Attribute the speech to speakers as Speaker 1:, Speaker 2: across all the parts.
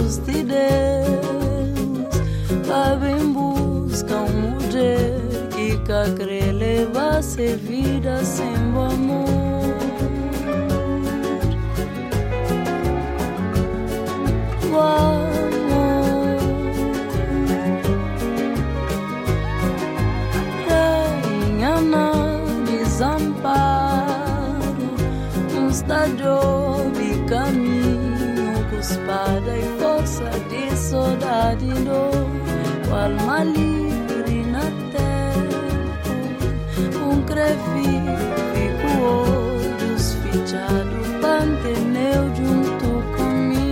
Speaker 1: filhos de Deus, sabem buscar mulher que crê levar-se vida sem o amor. O amor reina na desamparo, estádio de caminho, com espada e força de soldado e dor, com alma livre na terra, um crevi com olhos fechados, panteneu junto comigo.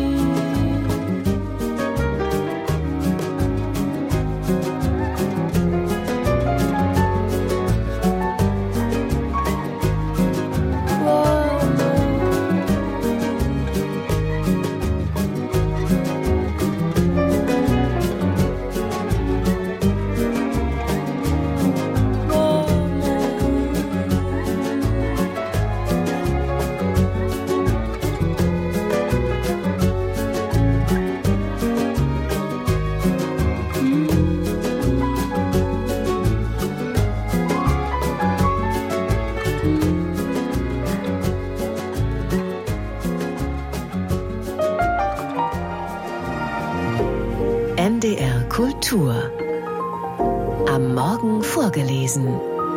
Speaker 2: NDR Kultur. Am Morgen vorgelesen.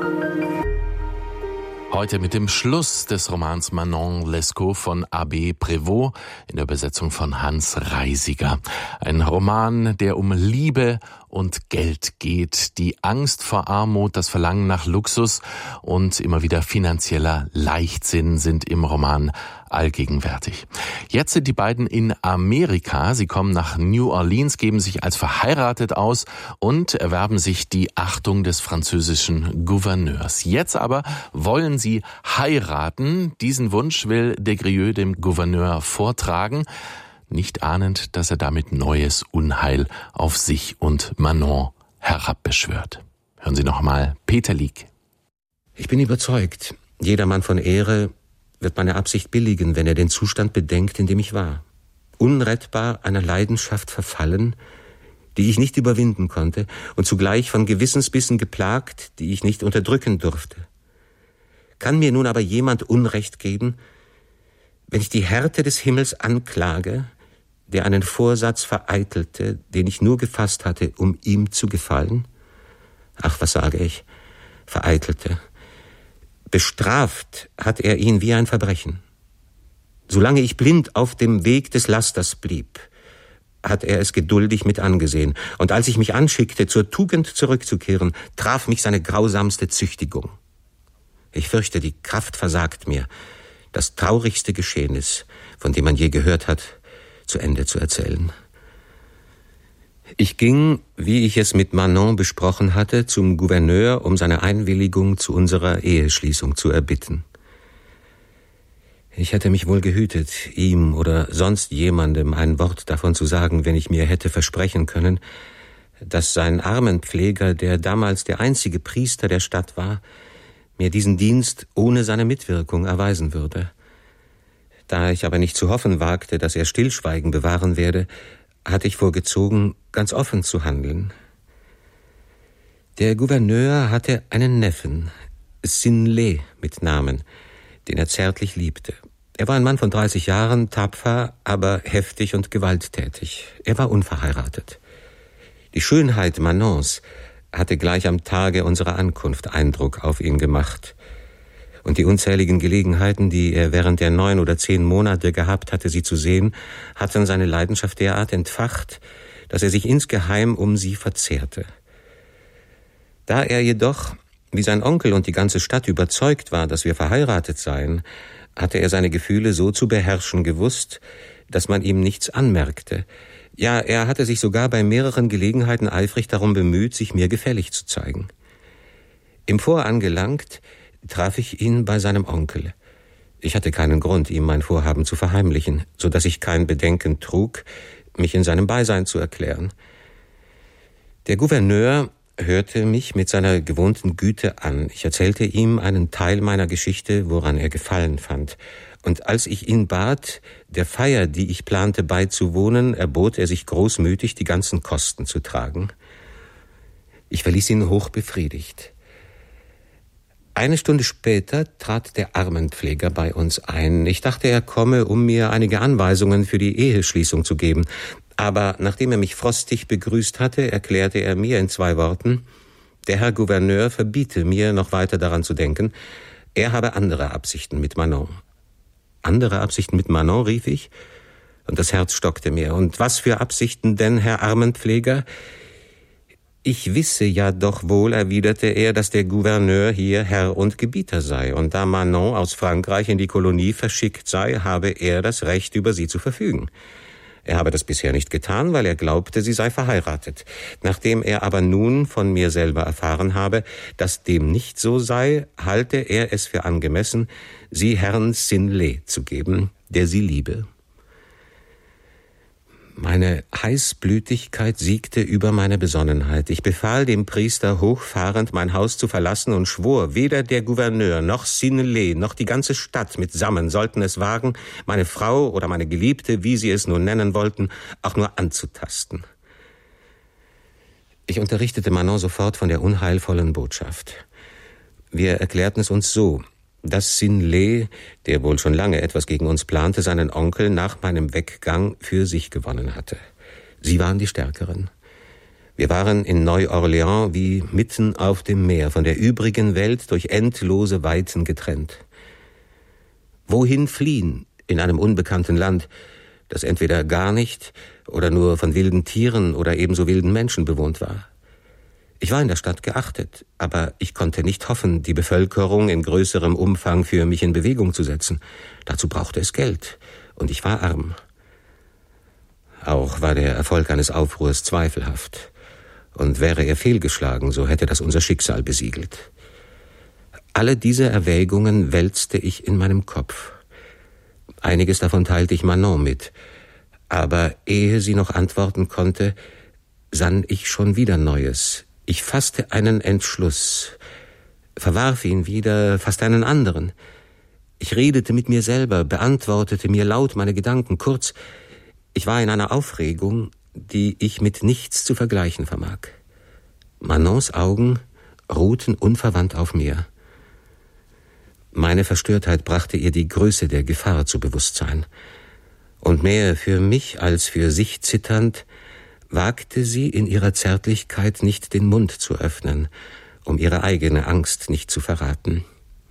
Speaker 3: Heute mit dem Schluss des Romans Manon Lescaut von Abbé Prévost in der Übersetzung von Hans Reisiger. Ein Roman, der um Liebe und Geld geht, die Angst vor Armut, das Verlangen nach Luxus und immer wieder finanzieller Leichtsinn sind im Roman allgegenwärtig. Jetzt sind die beiden in Amerika. Sie kommen nach New Orleans, geben sich als verheiratet aus und erwerben sich die Achtung des französischen Gouverneurs. Jetzt aber wollen sie heiraten. Diesen Wunsch will Desgrieux dem Gouverneur vortragen, nicht ahnend, dass er damit neues Unheil auf sich und Manon herabbeschwört. Hören Sie noch mal Peter Lieck.
Speaker 4: Ich bin überzeugt, jeder Mann von Ehre wird meine Absicht billigen, wenn er den Zustand bedenkt, in dem ich war. Unrettbar einer Leidenschaft verfallen, die ich nicht überwinden konnte, und zugleich von Gewissensbissen geplagt, die ich nicht unterdrücken durfte. Kann mir nun aber jemand Unrecht geben, wenn ich die Härte des Himmels anklage, der einen Vorsatz vereitelte, den ich nur gefasst hatte, um ihm zu gefallen? Ach, was sage ich? Vereitelte. Bestraft hat er ihn wie ein Verbrechen. Solange ich blind auf dem Weg des Lasters blieb, hat er es geduldig mit angesehen. Und als ich mich anschickte, zur Tugend zurückzukehren, traf mich seine grausamste Züchtigung. Ich fürchte, die Kraft versagt mir, das traurigste Geschehnis, von dem man je gehört hat, zu Ende zu erzählen. Ich ging, wie ich es mit Manon besprochen hatte, zum Gouverneur, um seine Einwilligung zu unserer Eheschließung zu erbitten. Ich hätte mich wohl gehütet, ihm oder sonst jemandem ein Wort davon zu sagen, wenn ich mir hätte versprechen können, dass sein Armenpfleger, der damals der einzige Priester der Stadt war, mir diesen Dienst ohne seine Mitwirkung erweisen würde. Da ich aber nicht zu hoffen wagte, dass er Stillschweigen bewahren werde, hatte ich vorgezogen, ganz offen zu handeln. Der Gouverneur hatte einen Neffen, Sinlé mit Namen, den er zärtlich liebte. Er war ein Mann von 30 Jahren, tapfer, aber heftig und gewalttätig. Er war unverheiratet. Die Schönheit Manons hatte gleich am Tage unserer Ankunft Eindruck auf ihn gemacht. Und die unzähligen Gelegenheiten, die er während der 9 oder 10 Monate gehabt hatte, sie zu sehen, hatten seine Leidenschaft derart entfacht, dass er sich insgeheim um sie verzehrte. Da er jedoch, wie sein Onkel und die ganze Stadt überzeugt war, dass wir verheiratet seien, hatte er seine Gefühle so zu beherrschen gewusst, dass man ihm nichts anmerkte. Ja, er hatte sich sogar bei mehreren Gelegenheiten eifrig darum bemüht, sich mir gefällig zu zeigen. Im Vorangelangt traf ich ihn bei seinem Onkel. Ich hatte keinen Grund, ihm mein Vorhaben zu verheimlichen, so dass ich kein Bedenken trug, mich in seinem Beisein zu erklären. Der Gouverneur hörte mich mit seiner gewohnten Güte an. Ich erzählte ihm einen Teil meiner Geschichte, woran er Gefallen fand, Und als ich ihn bat, der Feier, die ich plante, beizuwohnen, erbot er sich großmütig, die ganzen Kosten zu tragen. Ich verließ ihn hochbefriedigt. Eine Stunde später trat der Armenpfleger bei uns ein. Ich dachte, er komme, um mir einige Anweisungen für die Eheschließung zu geben. Aber nachdem er mich frostig begrüßt hatte, erklärte er mir in 2 Worten, der Herr Gouverneur verbiete mir, noch weiter daran zu denken. Er habe andere Absichten mit Manon. Andere Absichten mit Manon, rief ich, und das Herz stockte mir. Und was für Absichten denn, Herr Armenpfleger? Ich wisse ja doch wohl, erwiderte er, dass der Gouverneur hier Herr und Gebieter sei, und da Manon aus Frankreich in die Kolonie verschickt sei, habe er das Recht, über sie zu verfügen. Er habe das bisher nicht getan, weil er glaubte, sie sei verheiratet. Nachdem er aber nun von mir selber erfahren habe, dass dem nicht so sei, halte er es für angemessen, sie Herrn Sinlet zu geben, der sie liebe. Meine Heißblütigkeit siegte über meine Besonnenheit. Ich befahl dem Priester hochfahrend, mein Haus zu verlassen und schwor, weder der Gouverneur noch Sinlet noch die ganze Stadt mitsammen sollten es wagen, meine Frau oder meine Geliebte, wie sie es nun nennen wollten, auch nur anzutasten. Ich unterrichtete Manon sofort von der unheilvollen Botschaft. Wir erklärten es uns so, dass Sinlet, der wohl schon lange etwas gegen uns plante, seinen Onkel nach meinem Weggang für sich gewonnen hatte. Sie waren die Stärkeren. Wir waren in Neu-Orleans wie mitten auf dem Meer, von der übrigen Welt durch endlose Weiten getrennt. Wohin fliehen in einem unbekannten Land, das entweder gar nicht oder nur von wilden Tieren oder ebenso wilden Menschen bewohnt war? Ich war in der Stadt geachtet, aber ich konnte nicht hoffen, die Bevölkerung in größerem Umfang für mich in Bewegung zu setzen. Dazu brauchte es Geld, und ich war arm. Auch war der Erfolg eines Aufruhrs zweifelhaft, und wäre er fehlgeschlagen, so hätte das unser Schicksal besiegelt. Alle diese Erwägungen wälzte ich in meinem Kopf. Einiges davon teilte ich Manon mit, aber ehe sie noch antworten konnte, sann ich schon wieder Neues. Ich fasste einen Entschluss, verwarf ihn wieder, fasste einen anderen. Ich redete mit mir selber, beantwortete mir laut meine Gedanken. Kurz, ich war in einer Aufregung, die ich mit nichts zu vergleichen vermag. Manons Augen ruhten unverwandt auf mir. Meine Verstörtheit brachte ihr die Größe der Gefahr zu Bewusstsein. Und mehr für mich als für sich zitternd, wagte sie in ihrer Zärtlichkeit nicht den Mund zu öffnen, um ihre eigene Angst nicht zu verraten.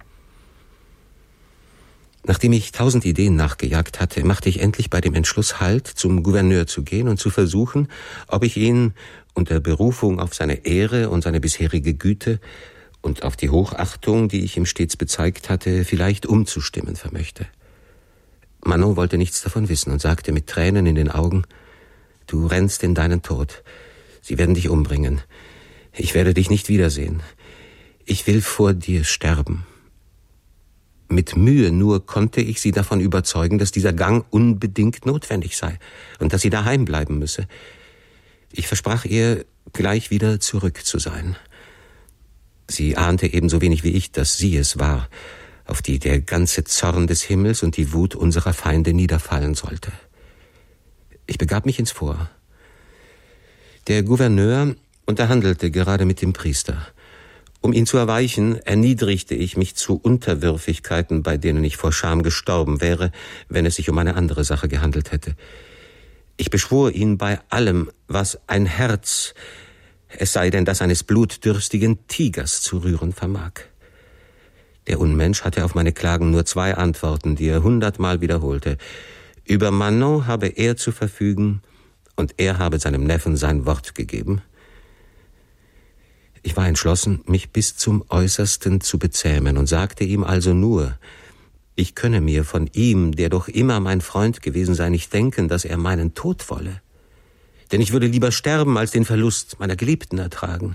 Speaker 4: Nachdem ich 1000 Ideen nachgejagt hatte, machte ich endlich bei dem Entschluss Halt, zum Gouverneur zu gehen und zu versuchen, ob ich ihn unter Berufung auf seine Ehre und seine bisherige Güte und auf die Hochachtung, die ich ihm stets bezeigt hatte, vielleicht umzustimmen vermöchte. Manon wollte nichts davon wissen und sagte mit Tränen in den Augen, du rennst in deinen Tod. Sie werden dich umbringen. Ich werde dich nicht wiedersehen. Ich will vor dir sterben. Mit Mühe nur konnte ich sie davon überzeugen, dass dieser Gang unbedingt notwendig sei und dass sie daheim bleiben müsse. Ich versprach ihr, gleich wieder zurück zu sein. Sie ahnte ebenso wenig wie ich, dass sie es war, auf die der ganze Zorn des Himmels und die Wut unserer Feinde niederfallen sollte. Ich begab mich ins Fort. Der Gouverneur unterhandelte gerade mit dem Priester. Um ihn zu erweichen, erniedrigte ich mich zu Unterwürfigkeiten, bei denen ich vor Scham gestorben wäre, wenn es sich um eine andere Sache gehandelt hätte. Ich beschwor ihn bei allem, was ein Herz, es sei denn das eines blutdürstigen Tigers, zu rühren vermag. Der Unmensch hatte auf meine Klagen nur 2 Antworten, die er 100-mal wiederholte. Über Manon habe er zu verfügen und er habe seinem Neffen sein Wort gegeben. Ich war entschlossen, mich bis zum Äußersten zu bezähmen und sagte ihm also nur, ich könne mir von ihm, der doch immer mein Freund gewesen sei, nicht denken, dass er meinen Tod wolle. Denn ich würde lieber sterben, als den Verlust meiner Geliebten ertragen.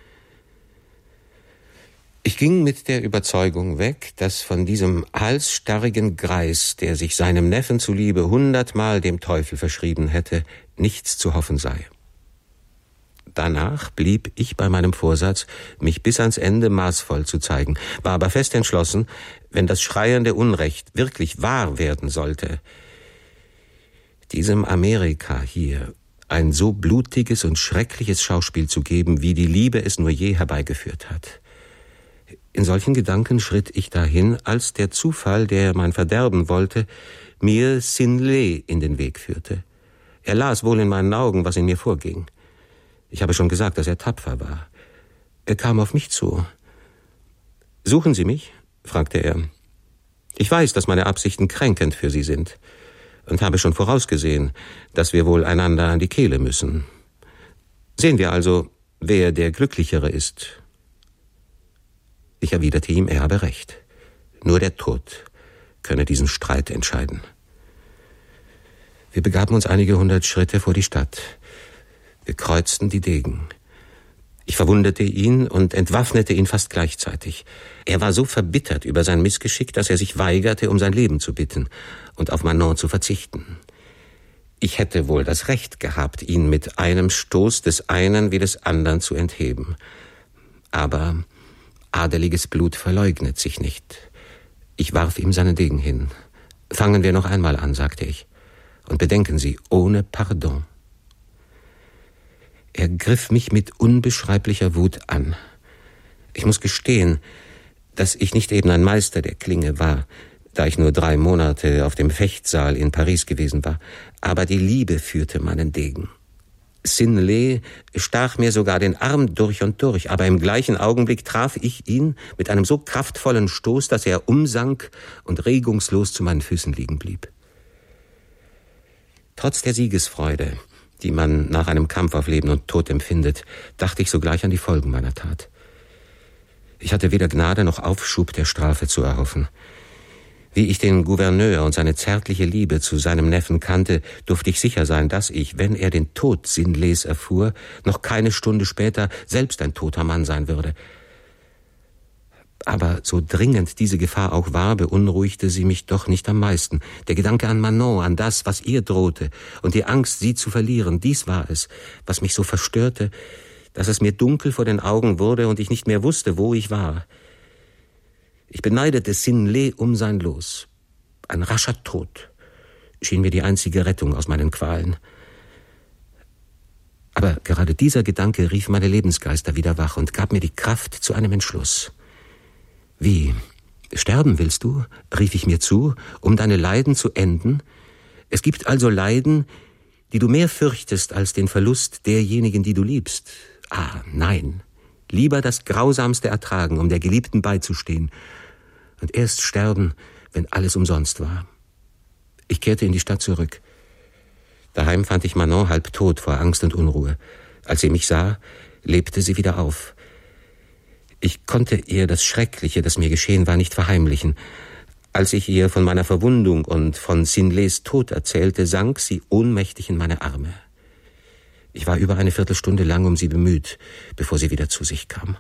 Speaker 4: Ich ging mit der Überzeugung weg, dass von diesem halsstarrigen Greis, der sich seinem Neffen zuliebe 100-mal dem Teufel verschrieben hätte, nichts zu hoffen sei. Danach blieb ich bei meinem Vorsatz, mich bis ans Ende maßvoll zu zeigen, war aber fest entschlossen, wenn das schreiende Unrecht wirklich wahr werden sollte, diesem Amerika hier ein so blutiges und schreckliches Schauspiel zu geben, wie die Liebe es nur je herbeigeführt hat. In solchen Gedanken schritt ich dahin, als der Zufall, der mein Verderben wollte, mir Sin-le in den Weg führte. Er las wohl in meinen Augen, was in mir vorging. Ich habe schon gesagt, dass er tapfer war. Er kam auf mich zu. »Suchen Sie mich?« fragte er. »Ich weiß, dass meine Absichten kränkend für Sie sind und habe schon vorausgesehen, dass wir wohl einander an die Kehle müssen. Sehen wir also, wer der Glücklichere ist.« Ich erwiderte ihm, er habe recht. Nur der Tod könne diesen Streit entscheiden. Wir begaben uns einige 100 Schritte vor die Stadt. Wir kreuzten die Degen. Ich verwundete ihn und entwaffnete ihn fast gleichzeitig. Er war so verbittert über sein Missgeschick, dass er sich weigerte, um sein Leben zu bitten und auf Manon zu verzichten. Ich hätte wohl das Recht gehabt, ihn mit einem Stoß des einen wie des anderen zu entheben. Aber adeliges Blut verleugnet sich nicht. Ich warf ihm seinen Degen hin. »Fangen wir noch einmal an«, sagte ich. »Und bedenken Sie, ohne Pardon.« Er griff mich mit unbeschreiblicher Wut an. Ich muss gestehen, dass ich nicht eben ein Meister der Klinge war, da ich nur 3 Monate auf dem Fechtsaal in Paris gewesen war. Aber die Liebe führte meinen Degen. Sin-le stach mir sogar den Arm durch und durch, aber im gleichen Augenblick traf ich ihn mit einem so kraftvollen Stoß, dass er umsank und regungslos zu meinen Füßen liegen blieb. Trotz der Siegesfreude, die man nach einem Kampf auf Leben und Tod empfindet, dachte ich sogleich an die Folgen meiner Tat. Ich hatte weder Gnade noch Aufschub der Strafe zu erhoffen. Wie ich den Gouverneur und seine zärtliche Liebe zu seinem Neffen kannte, durfte ich sicher sein, dass ich, wenn er den Tod Sin-les erfuhr, noch keine Stunde später selbst ein toter Mann sein würde. Aber so dringend diese Gefahr auch war, beunruhigte sie mich doch nicht am meisten. Der Gedanke an Manon, an das, was ihr drohte, und die Angst, sie zu verlieren, dies war es, was mich so verstörte, dass es mir dunkel vor den Augen wurde und ich nicht mehr wusste, wo ich war. Ich beneidete Sin-le um sein Los. Ein rascher Tod schien mir die einzige Rettung aus meinen Qualen. Aber gerade dieser Gedanke rief meine Lebensgeister wieder wach und gab mir die Kraft zu einem Entschluss. »Wie? Sterben willst du?« rief ich mir zu, »um deine Leiden zu enden? Es gibt also Leiden, die du mehr fürchtest als den Verlust derjenigen, die du liebst. Ah, nein. Lieber das Grausamste ertragen, um der Geliebten beizustehen. Und erst sterben, wenn alles umsonst war.« Ich kehrte in die Stadt zurück. Daheim fand ich Manon halb tot vor Angst und Unruhe. Als sie mich sah, lebte sie wieder auf. Ich konnte ihr das Schreckliche, das mir geschehen war, nicht verheimlichen. Als ich ihr von meiner Verwundung und von Sin-les Tod erzählte, sank sie ohnmächtig in meine Arme. Ich war über eine Viertelstunde lang um sie bemüht, bevor sie wieder zu sich kam.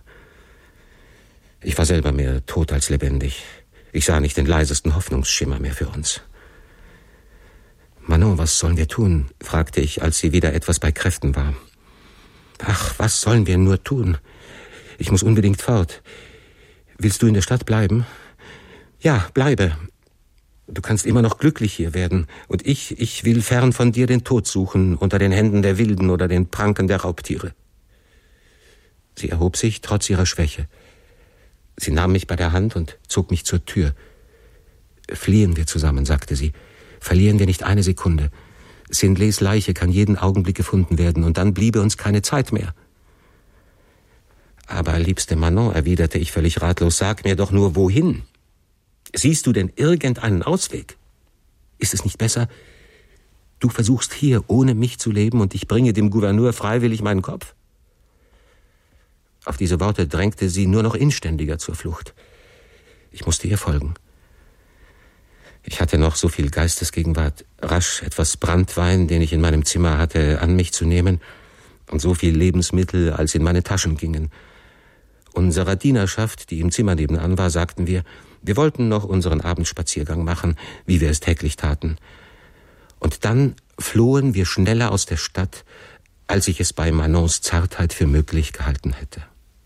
Speaker 4: Ich war selber mehr tot als lebendig. Ich sah nicht den leisesten Hoffnungsschimmer mehr für uns. »Manon, was sollen wir tun?« fragte ich, als sie wieder etwas bei Kräften war. »Ach, was sollen wir nur tun? Ich muss unbedingt fort. Willst du in der Stadt bleiben?« »Ja, bleibe. Du kannst immer noch glücklich hier werden. Und ich will fern von dir den Tod suchen, unter den Händen der Wilden oder den Pranken der Raubtiere.« Sie erhob sich trotz ihrer Schwäche. Sie nahm mich bei der Hand und zog mich zur Tür. »Fliehen wir zusammen«, sagte sie. »Verlieren wir nicht eine Sekunde. Sin-les Leiche kann jeden Augenblick gefunden werden, und dann bliebe uns keine Zeit mehr.« »Aber, liebste Manon«, erwiderte ich völlig ratlos, »sag mir doch nur, wohin? Siehst du denn irgendeinen Ausweg? Ist es nicht besser, du versuchst hier ohne mich zu leben und ich bringe dem Gouverneur freiwillig meinen Kopf?« Auf diese Worte drängte sie nur noch inständiger zur Flucht. Ich musste ihr folgen. Ich hatte noch so viel Geistesgegenwart, rasch etwas Branntwein, den ich in meinem Zimmer hatte, an mich zu nehmen, und so viel Lebensmittel, als in meine Taschen gingen. Unserer Dienerschaft, die im Zimmer nebenan war, sagten wir wollten noch unseren Abendspaziergang machen, wie wir es täglich taten. Und dann flohen wir schneller aus der Stadt, als ich es bei Manons Zartheit für möglich gehalten hätte.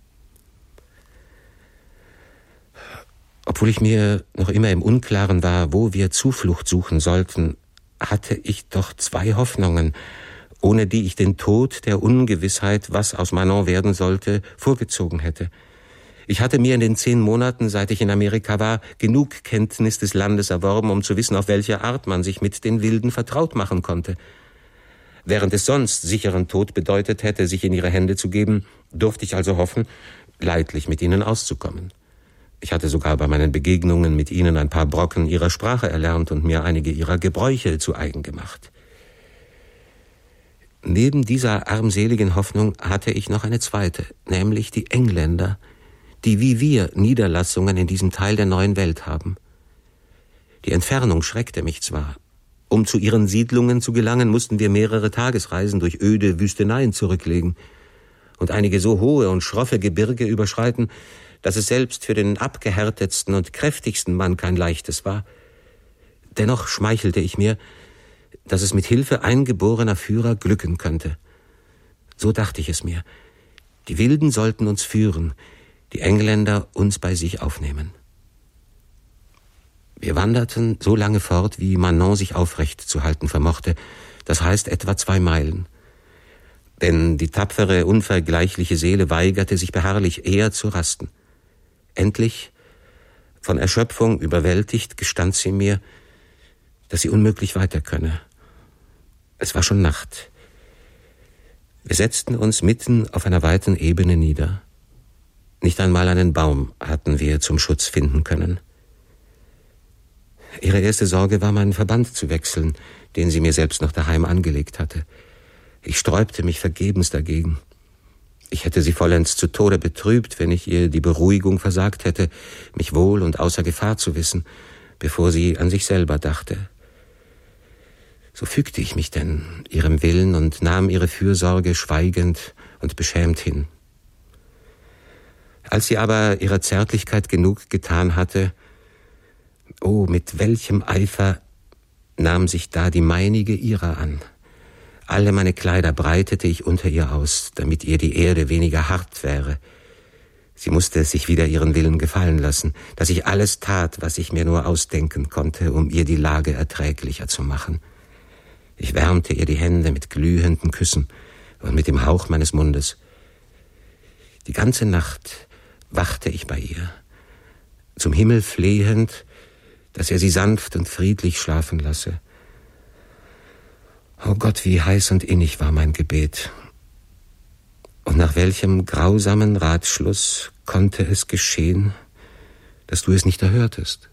Speaker 4: Obwohl ich mir noch immer im Unklaren war, wo wir Zuflucht suchen sollten, hatte ich doch 2 Hoffnungen, ohne die ich den Tod der Ungewissheit, was aus Manon werden sollte, vorgezogen hätte. Ich hatte mir in den 10 Monaten, seit ich in Amerika war, genug Kenntnis des Landes erworben, um zu wissen, auf welche Art man sich mit den Wilden vertraut machen konnte. Während es sonst sicheren Tod bedeutet hätte, sich in ihre Hände zu geben, durfte ich also hoffen, leidlich mit ihnen auszukommen. Ich hatte sogar bei meinen Begegnungen mit ihnen ein paar Brocken ihrer Sprache erlernt und mir einige ihrer Gebräuche zu eigen gemacht. Neben dieser armseligen Hoffnung hatte ich noch eine zweite, nämlich die Engländer, die wie wir Niederlassungen in diesem Teil der neuen Welt haben. Die Entfernung schreckte mich zwar. Um zu ihren Siedlungen zu gelangen, mussten wir mehrere Tagesreisen durch öde Wüsteneien zurücklegen und einige so hohe und schroffe Gebirge überschreiten, dass es selbst für den abgehärtetsten und kräftigsten Mann kein leichtes war. Dennoch schmeichelte ich mir, dass es mit Hilfe eingeborener Führer glücken könnte. So dachte ich es mir. Die Wilden sollten uns führen, die Engländer uns bei sich aufnehmen. Wir wanderten so lange fort, wie Manon sich aufrecht zu halten vermochte, das heißt etwa 2 Meilen. Denn die tapfere, unvergleichliche Seele weigerte sich beharrlich eher zu rasten. Endlich, von Erschöpfung überwältigt, gestand sie mir, dass sie unmöglich weiter könne. Es war schon Nacht. Wir setzten uns mitten auf einer weiten Ebene nieder. Nicht einmal einen Baum hatten wir zum Schutz finden können. Ihre erste Sorge war, meinen Verband zu wechseln, den sie mir selbst noch daheim angelegt hatte. Ich sträubte mich vergebens dagegen. Ich hätte sie vollends zu Tode betrübt, wenn ich ihr die Beruhigung versagt hätte, mich wohl und außer Gefahr zu wissen, bevor sie an sich selber dachte. So fügte ich mich denn ihrem Willen und nahm ihre Fürsorge schweigend und beschämt hin. Als sie aber ihrer Zärtlichkeit genug getan hatte, oh, mit welchem Eifer nahm sich da die meinige ihrer an. Alle meine Kleider breitete ich unter ihr aus, damit ihr die Erde weniger hart wäre. Sie musste es sich wieder ihren Willen gefallen lassen, dass ich alles tat, was ich mir nur ausdenken konnte, um ihr die Lage erträglicher zu machen. Ich wärmte ihr die Hände mit glühenden Küssen und mit dem Hauch meines Mundes. Die ganze Nacht wachte ich bei ihr, zum Himmel flehend, dass er sie sanft und friedlich schlafen lasse. Oh Gott, wie heiß und innig war mein Gebet. Und nach welchem grausamen Ratschluss konnte es geschehen, dass du es nicht erhörtest?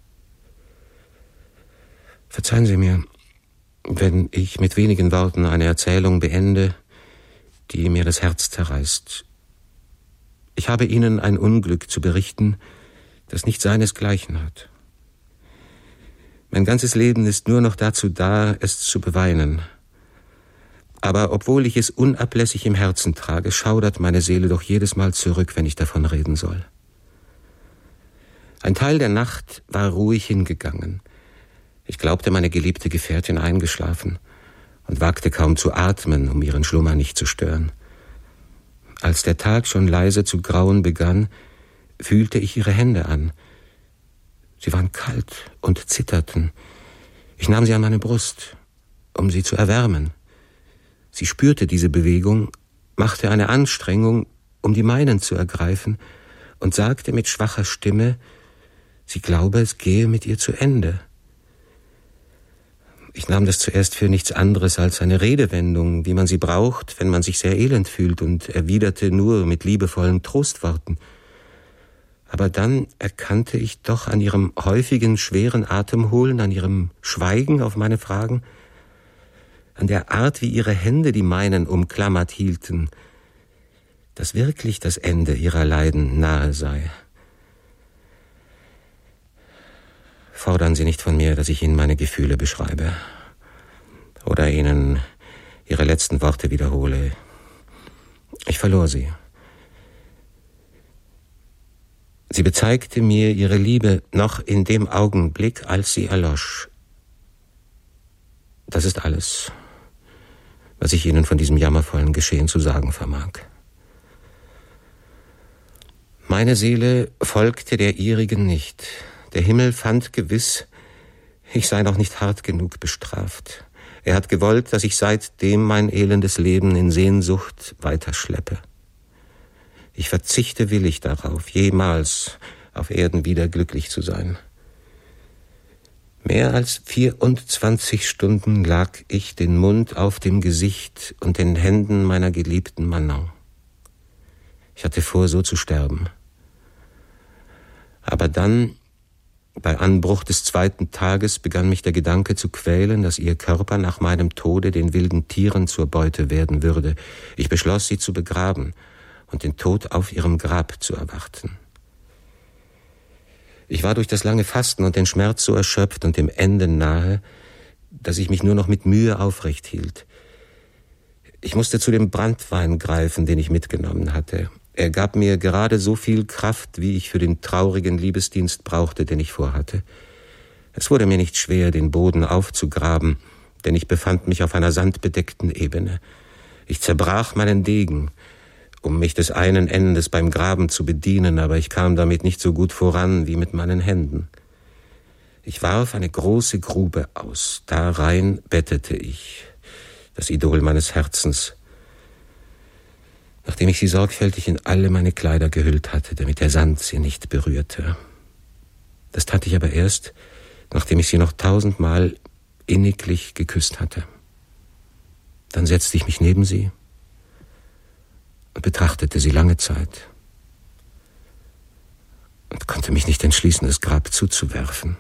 Speaker 4: Verzeihen Sie mir, wenn ich mit wenigen Worten eine Erzählung beende, die mir das Herz zerreißt. Ich habe Ihnen ein Unglück zu berichten, das nicht seinesgleichen hat. Mein ganzes Leben ist nur noch dazu da, es zu beweinen. Aber obwohl ich es unablässig im Herzen trage, schaudert meine Seele doch jedes Mal zurück, wenn ich davon reden soll. Ein Teil der Nacht war ruhig hingegangen. Ich glaubte, meine geliebte Gefährtin eingeschlafen und wagte kaum zu atmen, um ihren Schlummer nicht zu stören. Als der Tag schon leise zu grauen begann, fühlte ich ihre Hände an. Sie waren kalt und zitterten. Ich nahm sie an meine Brust, um sie zu erwärmen. Sie spürte diese Bewegung, machte eine Anstrengung, um die meinen zu ergreifen, und sagte mit schwacher Stimme, sie glaube, es gehe mit ihr zu Ende. Ich nahm das zuerst für nichts anderes als eine Redewendung, wie man sie braucht, wenn man sich sehr elend fühlt, und erwiderte nur mit liebevollen Trostworten. Aber dann erkannte ich doch an ihrem häufigen, schweren Atemholen, an ihrem Schweigen auf meine Fragen, an der Art, wie ihre Hände die meinen umklammert hielten, dass wirklich das Ende ihrer Leiden nahe sei. Fordern Sie nicht von mir, dass ich Ihnen meine Gefühle beschreibe oder Ihnen Ihre letzten Worte wiederhole. Ich verlor sie. Sie bezeigte mir ihre Liebe noch in dem Augenblick, als sie erlosch. Das ist alles. was ich Ihnen von diesem jammervollen Geschehen zu sagen vermag. Meine Seele folgte der ihrigen nicht. Der Himmel fand gewiss, ich sei noch nicht hart genug bestraft. Er hat gewollt, dass ich seitdem mein elendes Leben in Sehnsucht weiterschleppe. Ich verzichte willig darauf, jemals auf Erden wieder glücklich zu sein. Mehr als 24 Stunden lag ich den Mund auf dem Gesicht und den Händen meiner geliebten Manon. Ich hatte vor, so zu sterben. Aber dann, bei Anbruch des 2. Tages, begann mich der Gedanke zu quälen, dass ihr Körper nach meinem Tode den wilden Tieren zur Beute werden würde. Ich beschloss, sie zu begraben und den Tod auf ihrem Grab zu erwarten. Ich war durch das lange Fasten und den Schmerz so erschöpft und dem Ende nahe, dass ich mich nur noch mit Mühe aufrecht hielt. Ich musste zu dem Branntwein greifen, den ich mitgenommen hatte. Er gab mir gerade so viel Kraft, wie ich für den traurigen Liebesdienst brauchte, den ich vorhatte. Es wurde mir nicht schwer, den Boden aufzugraben, denn ich befand mich auf einer sandbedeckten Ebene. Ich zerbrach meinen Degen, um mich des einen Endes beim Graben zu bedienen, aber ich kam damit nicht so gut voran wie mit meinen Händen. Ich warf eine große Grube aus, darein bettete ich, das Idol meines Herzens, nachdem ich sie sorgfältig in alle meine Kleider gehüllt hatte, damit der Sand sie nicht berührte. Das tat ich aber erst, nachdem ich sie noch 1000-mal inniglich geküsst hatte. Dann setzte ich mich neben sie und betrachtete sie lange Zeit und konnte mich nicht entschließen, das Grab zuzuwerfen.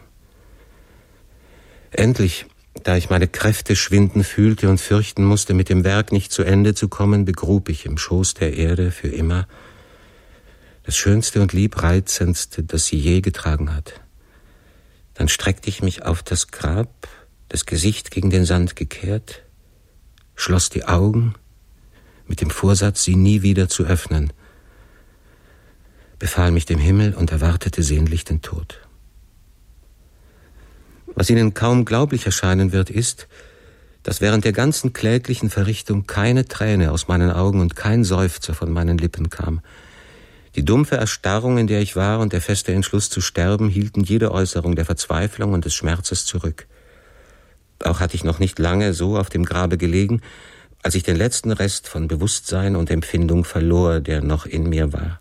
Speaker 4: Endlich, da ich meine Kräfte schwinden fühlte und fürchten musste, mit dem Werk nicht zu Ende zu kommen, begrub ich im Schoß der Erde für immer das Schönste und Liebreizendste, das sie je getragen hat. Dann streckte ich mich auf das Grab, das Gesicht gegen den Sand gekehrt, schloss die Augen, mit dem Vorsatz, sie nie wieder zu öffnen, befahl mich dem Himmel und erwartete sehnlich den Tod. Was Ihnen kaum glaublich erscheinen wird, ist, dass während der ganzen kläglichen Verrichtung keine Träne aus meinen Augen und kein Seufzer von meinen Lippen kam. Die dumpfe Erstarrung, in der ich war, und der feste Entschluss zu sterben, hielten jede Äußerung der Verzweiflung und des Schmerzes zurück. Auch hatte ich noch nicht lange so auf dem Grabe gelegen, als ich den letzten Rest von Bewusstsein und Empfindung verlor, der noch in mir war.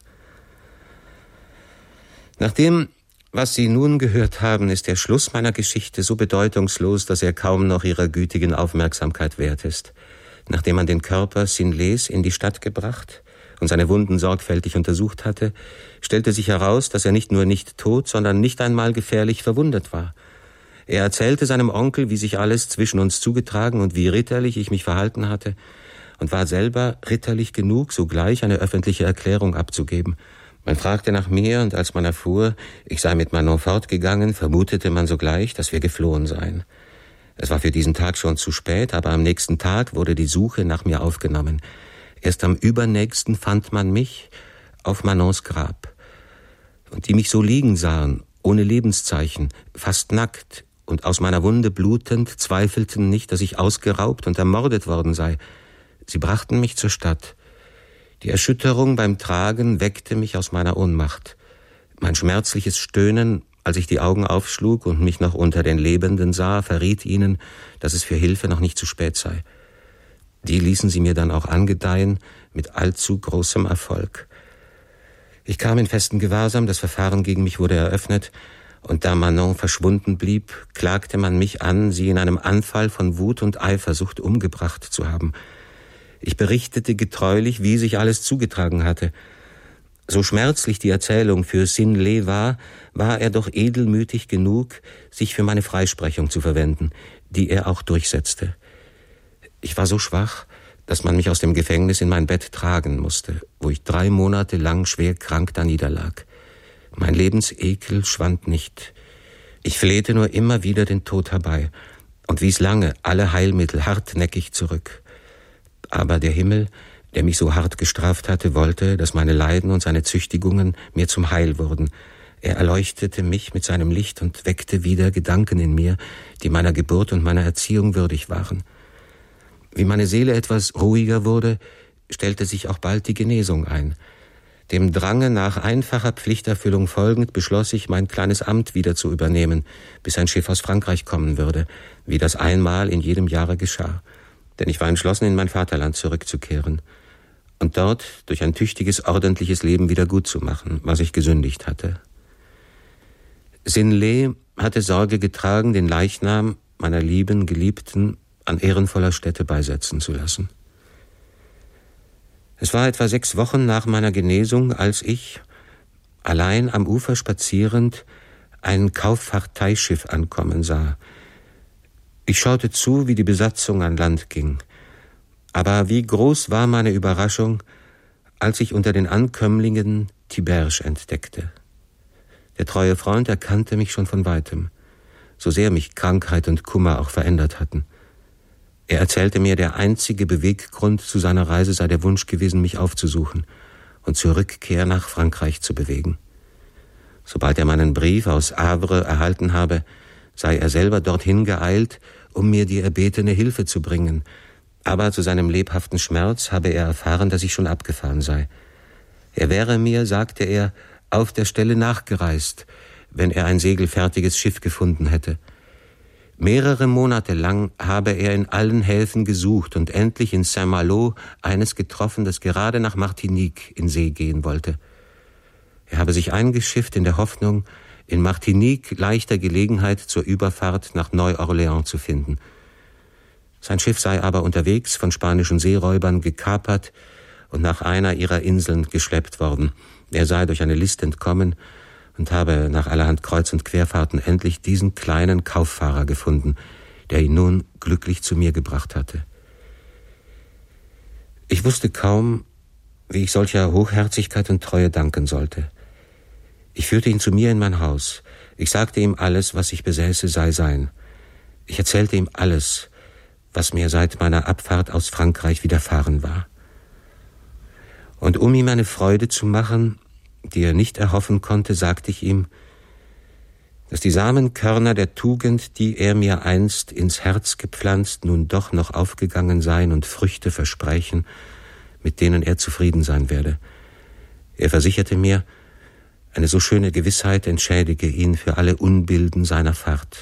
Speaker 4: Nachdem, was Sie nun gehört haben, ist der Schluss meiner Geschichte so bedeutungslos, dass er kaum noch Ihrer gütigen Aufmerksamkeit wert ist. Nachdem man den Körper Sinlés in die Stadt gebracht und seine Wunden sorgfältig untersucht hatte, stellte sich heraus, dass er nicht nur nicht tot, sondern nicht einmal gefährlich verwundet war. Er erzählte seinem Onkel, wie sich alles zwischen uns zugetragen und wie ritterlich ich mich verhalten hatte, und war selber ritterlich genug, sogleich eine öffentliche Erklärung abzugeben. Man fragte nach mir, und als man erfuhr, ich sei mit Manon fortgegangen, vermutete man sogleich, dass wir geflohen seien. Es war für diesen Tag schon zu spät, aber am nächsten Tag wurde die Suche nach mir aufgenommen. Erst am übernächsten fand man mich auf Manons Grab. Und die mich so liegen sahen, ohne Lebenszeichen, fast nackt und aus meiner Wunde blutend, zweifelten nicht, dass ich ausgeraubt und ermordet worden sei. Sie brachten mich zur Stadt. Die Erschütterung beim Tragen weckte mich aus meiner Ohnmacht. Mein schmerzliches Stöhnen, als ich die Augen aufschlug und mich noch unter den Lebenden sah, verriet ihnen, dass es für Hilfe noch nicht zu spät sei. Die ließen sie mir dann auch angedeihen, mit allzu großem Erfolg. Ich kam in festen Gewahrsam, das Verfahren gegen mich wurde eröffnet, und da Manon verschwunden blieb, klagte man mich an, sie in einem Anfall von Wut und Eifersucht umgebracht zu haben. Ich berichtete getreulich, wie sich alles zugetragen hatte. So schmerzlich die Erzählung für Sinlé war er doch edelmütig genug, sich für meine Freisprechung zu verwenden, die er auch durchsetzte. Ich war so schwach, dass man mich aus dem Gefängnis in mein Bett tragen musste, wo ich 3 Monate lang schwer krank da niederlag. Mein Lebensekel schwand nicht. Ich flehte nur immer wieder den Tod herbei und wies lange alle Heilmittel hartnäckig zurück. Aber der Himmel, der mich so hart gestraft hatte, wollte, dass meine Leiden und seine Züchtigungen mir zum Heil wurden. Er erleuchtete mich mit seinem Licht und weckte wieder Gedanken in mir, die meiner Geburt und meiner Erziehung würdig waren. Wie meine Seele etwas ruhiger wurde, stellte sich auch bald die Genesung ein. Dem Drange nach einfacher Pflichterfüllung folgend beschloss ich, mein kleines Amt wieder zu übernehmen, bis ein Schiff aus Frankreich kommen würde, wie das einmal in jedem Jahre geschah. Denn ich war entschlossen, in mein Vaterland zurückzukehren und dort durch ein tüchtiges, ordentliches Leben wieder gut zu machen, was ich gesündigt hatte. Sinlé hatte Sorge getragen, den Leichnam meiner lieben Geliebten an ehrenvoller Stätte beisetzen zu lassen. Es war etwa 6 Wochen nach meiner Genesung, als ich, allein am Ufer spazierend, ein Kauffahrteischiff ankommen sah. Ich schaute zu, wie die Besatzung an Land ging. Aber wie groß war meine Überraschung, als ich unter den Ankömmlingen Tiberge entdeckte. Der treue Freund erkannte mich schon von weitem, so sehr mich Krankheit und Kummer auch verändert hatten. Er erzählte mir, der einzige Beweggrund zu seiner Reise sei der Wunsch gewesen, mich aufzusuchen und zur Rückkehr nach Frankreich zu bewegen. Sobald er meinen Brief aus Havre erhalten habe, sei er selber dorthin geeilt, um mir die erbetene Hilfe zu bringen. Aber zu seinem lebhaften Schmerz habe er erfahren, dass ich schon abgefahren sei. Er wäre mir, sagte er, auf der Stelle nachgereist, wenn er ein segelfertiges Schiff gefunden hätte. Mehrere Monate lang habe er in allen Häfen gesucht und endlich in Saint-Malo eines getroffen, das gerade nach Martinique in See gehen wollte. Er habe sich eingeschifft in der Hoffnung, in Martinique leichter Gelegenheit zur Überfahrt nach Neu-Orléans zu finden. Sein Schiff sei aber unterwegs von spanischen Seeräubern gekapert und nach einer ihrer Inseln geschleppt worden. Er sei durch eine List entkommen und habe nach allerhand Kreuz- und Querfahrten endlich diesen kleinen Kauffahrer gefunden, der ihn nun glücklich zu mir gebracht hatte. Ich wusste kaum, wie ich solcher Hochherzigkeit und Treue danken sollte. Ich führte ihn zu mir in mein Haus. Ich sagte ihm, alles, was ich besäße, sei sein. Ich erzählte ihm alles, was mir seit meiner Abfahrt aus Frankreich widerfahren war. Und um ihm eine Freude zu machen, die er nicht erhoffen konnte, sagte ich ihm, dass die Samenkörner der Tugend, die er mir einst ins Herz gepflanzt, nun doch noch aufgegangen seien und Früchte versprechen, mit denen er zufrieden sein werde. Er versicherte mir, eine so schöne Gewissheit entschädige ihn für alle Unbilden seiner Fahrt.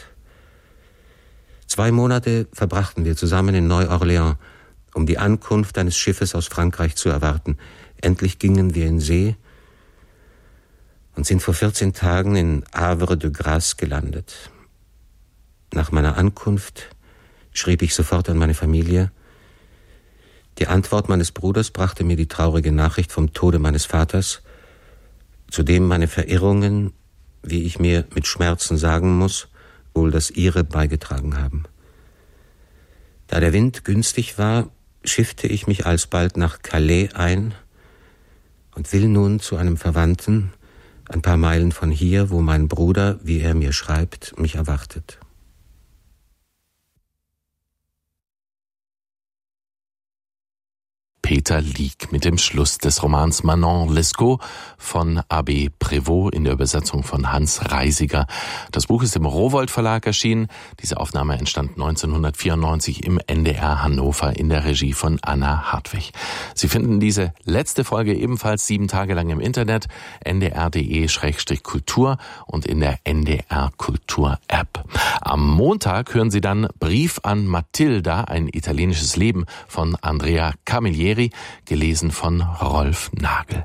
Speaker 4: 2 Monate verbrachten wir zusammen in Neu-Orléans, um die Ankunft eines Schiffes aus Frankreich zu erwarten. Endlich gingen wir in See und sind vor 14 Tagen in Havre de Grace gelandet. Nach meiner Ankunft schrieb ich sofort an meine Familie. Die Antwort meines Bruders brachte mir die traurige Nachricht vom Tode meines Vaters, zu dem meine Verirrungen, wie ich mir mit Schmerzen sagen muss, wohl das ihre beigetragen haben. Da der Wind günstig war, schiffte ich mich alsbald nach Calais ein und will nun zu einem Verwandten, ein paar Meilen von hier, wo mein Bruder, wie er mir schreibt, mich erwartet.
Speaker 3: Peter Lieck mit dem Schluss des Romans Manon Lescaut von Abbé Prévost in der Übersetzung von Hans Reisiger. Das Buch ist im Rowohlt Verlag erschienen. Diese Aufnahme entstand 1994 im NDR Hannover in der Regie von Anna Hartwig. Sie finden diese letzte Folge ebenfalls 7 Tage lang im Internet, ndr.de/kultur und in der NDR Kultur App. Am Montag hören Sie dann Brief an Matilda, ein italienisches Leben von Andrea Camilleri, gelesen von Rolf Nagel.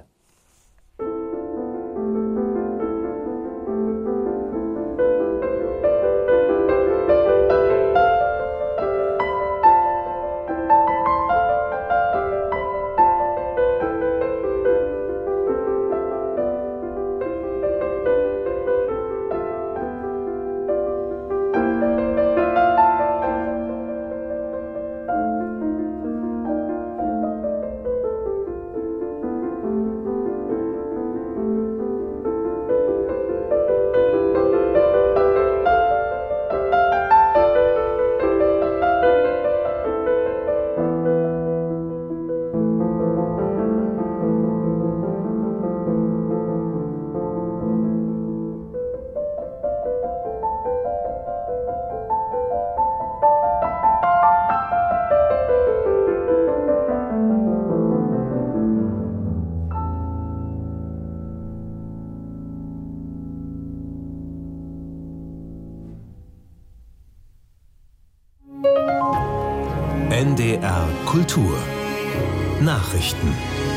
Speaker 5: NDR Kultur Nachrichten.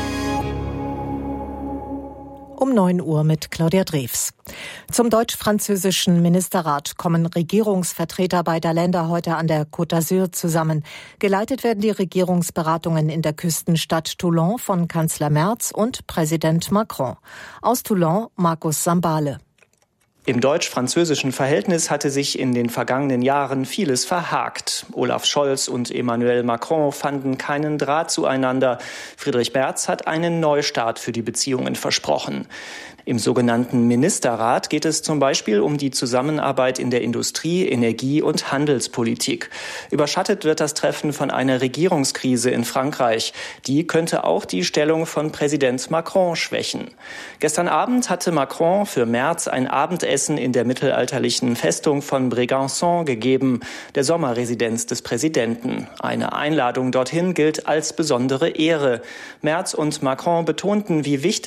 Speaker 6: Um 9 Uhr mit Claudia Drews. Zum deutsch-französischen Ministerrat kommen Regierungsvertreter beider Länder heute an der Côte d'Azur zusammen. Geleitet werden die Regierungsberatungen in der Küstenstadt Toulon von Kanzler Merz und Präsident Macron. Aus Toulon, Markus Sambale.
Speaker 7: Im deutsch-französischen Verhältnis hatte sich in den vergangenen Jahren vieles verhakt. Olaf Scholz und Emmanuel Macron fanden keinen Draht zueinander. Friedrich Merz hat einen Neustart für die Beziehungen versprochen. Im sogenannten Ministerrat geht es zum Beispiel um die Zusammenarbeit in der Industrie-, Energie- und Handelspolitik. Überschattet wird das Treffen von einer Regierungskrise in Frankreich. Die könnte auch die Stellung von Präsident Macron schwächen. Gestern Abend hatte Macron für Merz ein Abendessen in der mittelalterlichen Festung von Brégançon gegeben, der Sommerresidenz des Präsidenten. Eine Einladung dorthin gilt als besondere Ehre. Merz und Macron betonten, wie wichtig